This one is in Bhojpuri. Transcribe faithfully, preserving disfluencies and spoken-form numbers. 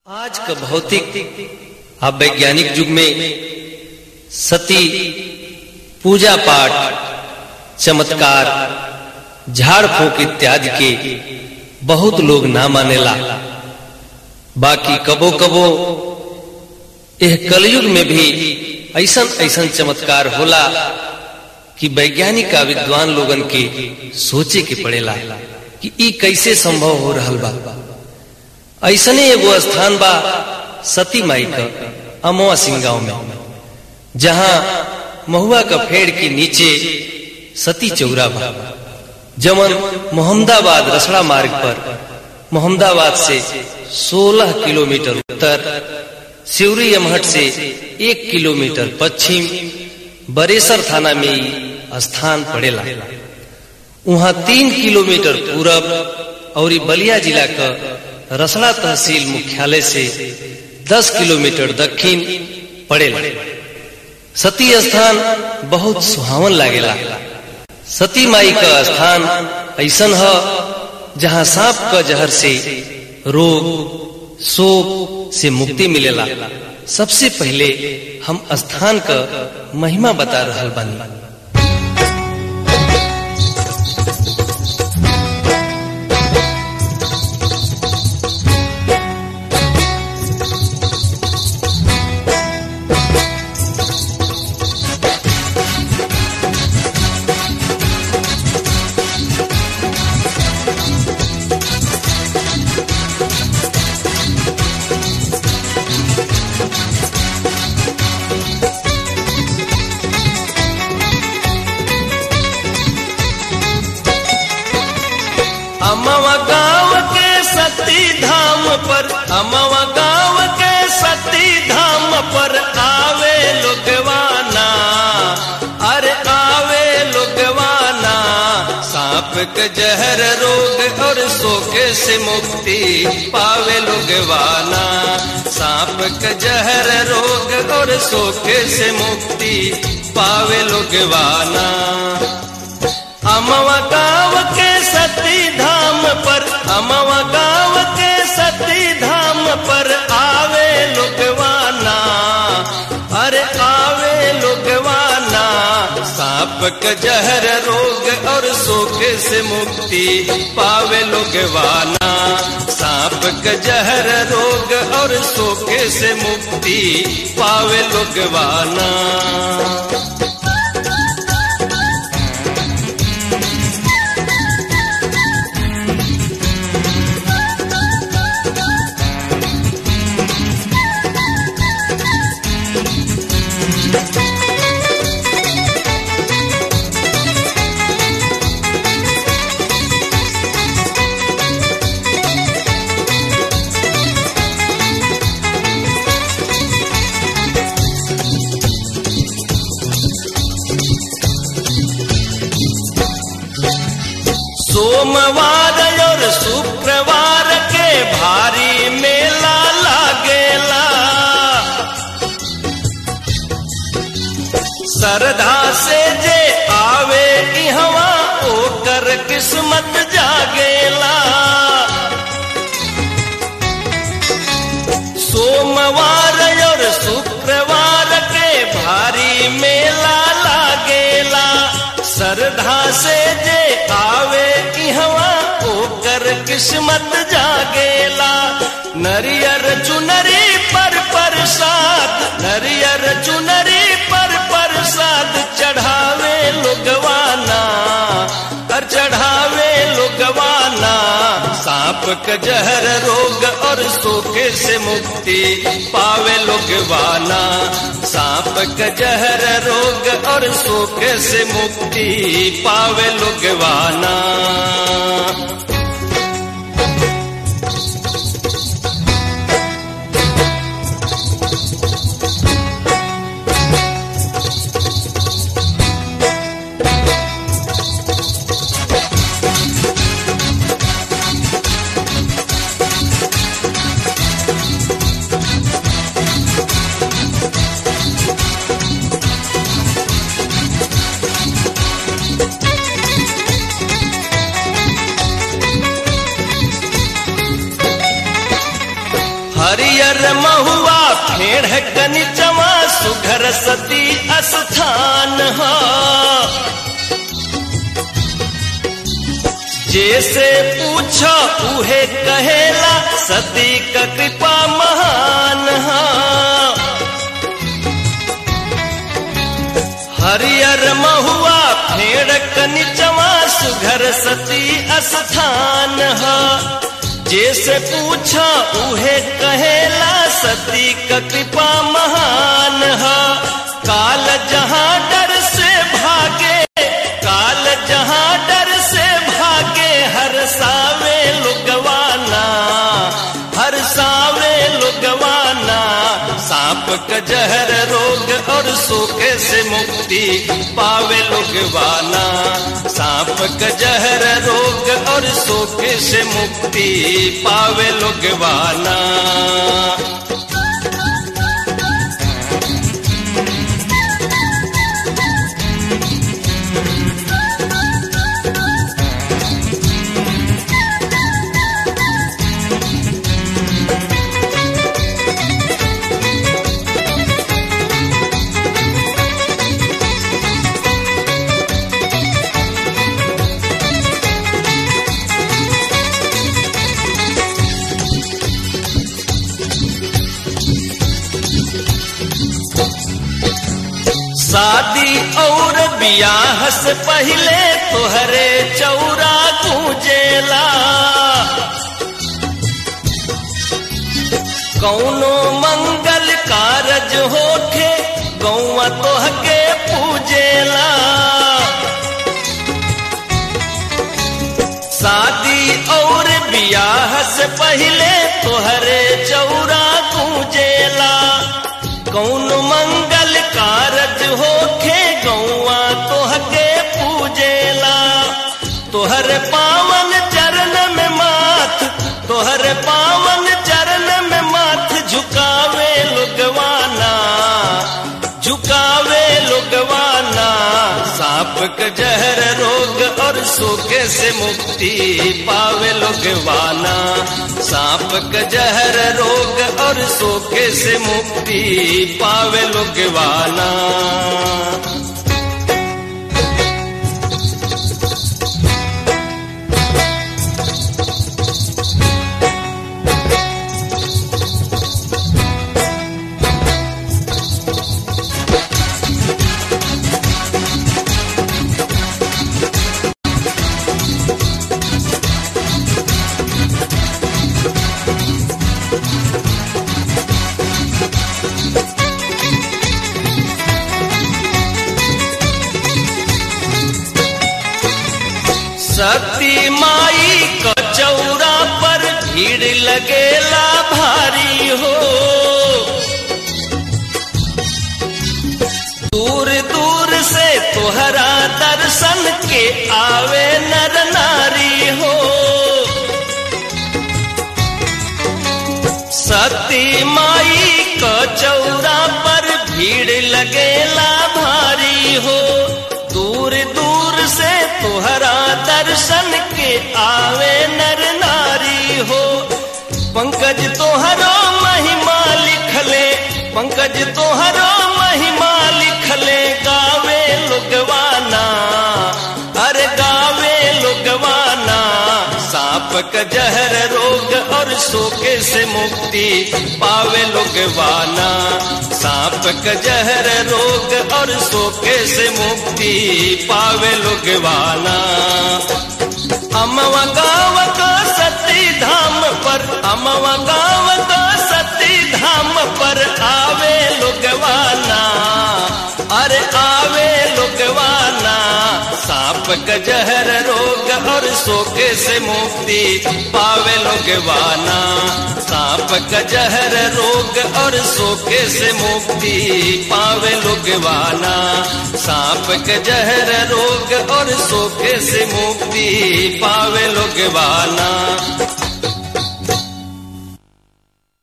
आज का भौतिक और वैज्ञानिक युग में सती पूजा पाठ, चमत्कार, झाड़ फूक इत्यादि के बहुत लोग ना मानेला। बाकी कबो कबो यह कलयुग में भी ऐसन ऐसन चमत्कार होला कि वैज्ञानिक का विद्वान लोगन के सोचे के पड़ेला कि ई कैसे संभव हो रहल बा। ऐसने एगो स्थान बा सती माई का अमवा सिंह गांव में, जहां महुआ का पेड़ के नीचे सती चौरा बा, जमन मोहम्मदाबाद रसड़ा मार्ग पर मोहम्मदाबाद से सोलह किलोमीटर उत्तर, सिवरी यमहट से एक किलोमीटर पश्चिम बरेसर थाना में स्थान पड़ेला। वहां तीन किलोमीटर पूरब और बलिया जिला का रसड़ा तहसील मुख्यालय से दस किलोमीटर दक्षिण पड़ेला। सती स्थान बहुत सुहावन लागेला। सती माई का स्थान ऐसन है जहां सांप का जहर से रोग शोक से मुक्ति मिलेला। सबसे पहले हम स्थान का महिमा बता रहल बानी। अमवा गाँव के सती धाम पर, अमवा गाँव के सती धाम पर आवे लोगवाना, अरे आवे लोगवाना। सांप के जहर रोग और सोके से मुक्ति पावे लोगवाना। सांप के जहर रोग और सोके से मुक्ति पावे लोगवाना। अमवा गाँव के सती धाम पर, अमवा गाँव के सती धाम पर आवे लोगवाना, अरे आवे लोगवाना। सांप का जहर रोग और सोके से मुक्ति पावे लोगवाना। सांप का जहर रोग और सोके से मुक्ति पावे लोगवाना। सोमवार और शुक्रवार के भारी मेला लागेला। श्रद्धा से जे आवे इहवा ओकर किस्मत जागेला। सोमवार और शुक्रवार के भारी मेला लागेला। श्रद्धा से जे आवे इहवा ओकर किस्मत जागेला। नरियर चुनरी पर प्रसाद, नरियर चुनरी पर प्रसाद चढ़ावे लोगवाना, और चढ़ावे लोगवाना। सांप का जहर रोग और सोके से मुक्ति पावे लोगवाना। सांप का जहर रोग और सोके से मुक्ति पावे लोगवाना। हरियर महुआ फेड़ कनिचवा सुघर सती स्थान हा। जैसे पूछो उहे कहेला सती का कृपा महान हा। हरियर महुआ फेड़ कनिचवा सुघर सती स्थान हा। जैसे पूछा उहे कहेला सती का कृपा महान हा। काल जहां डर से भागे, काल जहां डर से भागे, हर सावे लुगवाना, हर सावे लुगवाना। सांप का जहर रोग और सूखे से मुक्ति पावे लुगवाना। सांप का जहर रोग और सूखे से मुक्ति पावे लुगवाना। शादी और बियाह से पहले तोहरे चौरा गूंजेला। कौनो मंगल कारज होखे गौवा तोहके पूजेला। शादी और बियाह से पहले तोहरे चौरा गूंजेला। कौन मंगल कारज होखे गौवा तोहके पूजेला। तोहर पावन चरण में माथ, तोहर पावन चरण में माथ झुकावे लुगवाना, झुकावे लुगवाना। सांप का जहर रोग और सूखे से मुक्ति पावे लुगवाना। सांप का जहर रोग और सूखे से मुक्ति पावे लुगवाना। सती माई का चौरा पर भीड़ लगेला भारी हो। दूर दूर से तोहरा दर्शन के आवे नर नारी हो। सती माई का चौरा पर भीड़ लगेला भारी हो। दूर दूर से तोहरा दर्शन के आवे नर नारी हो। पंकज तोहरो महिमा लिखले, पंकज तोहरो महिमा लिखले। गावे लुगवाना, अरे गावे लुगवाना। सांप का जहर रोग और सूखे से मुक्ति पावे लुगवाना। सांप का जहर रोग और सूखे से मुक्ति पावे लुगवाना। अमवा गाँव का सती धाम पर, अमवा गाँव का सती धाम पर आवे लुगवाना, अरे आवे लुगवाना। सांप का जहर रोग और सूखे से मुक्ति पावे लुगवाना। सांप का जहर रोग और सूखे से मुक्ति पावे लुगवाना। सांप का जहर रोग और सूखे से मुक्ति पावे लुगवाना।